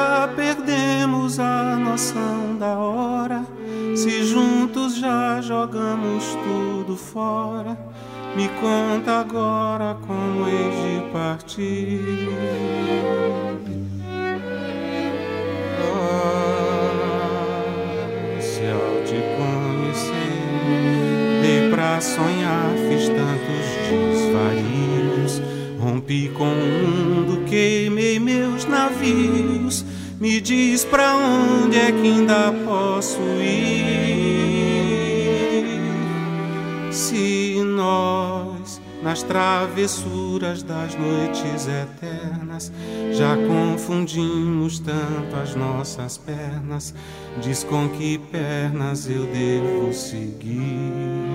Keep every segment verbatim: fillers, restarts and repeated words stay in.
já perdemos a noção da hora, se juntos já jogamos tudo fora, me conta agora como hei de partir. Ah, se ao te conhecer dei pra sonhar, fiz tantos desvarios, rompi com o mundo, queimei meus navios. Me diz pra onde é que ainda posso ir? Se nós, nas travessuras das noites eternas, já confundimos tanto as nossas pernas, diz com que pernas eu devo seguir.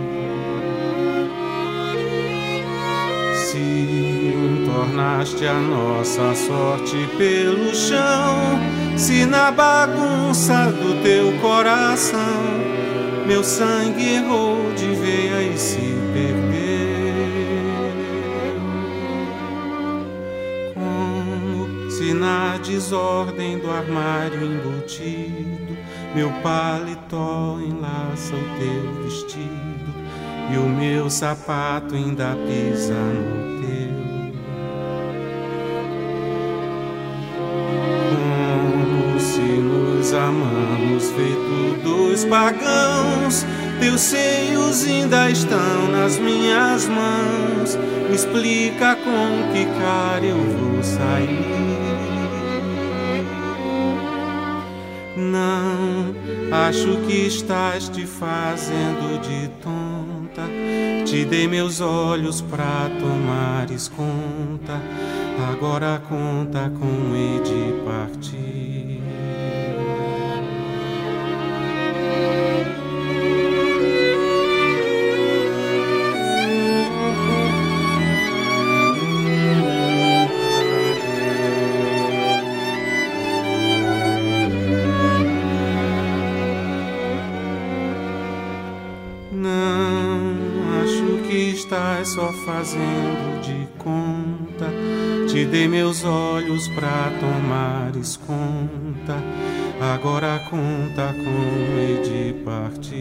Se tornaste a nossa sorte pelo chão, se na bagunça do teu coração meu sangue errou de veia e se perdeu, como se na desordem do armário embutido meu paletó enlaça o teu vestido e o meu sapato ainda pisa no teu. Como se nos amamos feito dois pagãos, teus seios ainda estão nas minhas mãos. Me explica com que cara eu vou sair. Não, acho que estás te fazendo de tonta. Te dei meus olhos pra tomares conta, agora conta com hei de partir. Estás só fazendo de conta. Te dei meus olhos pra tomares conta, agora conta com hei de partir.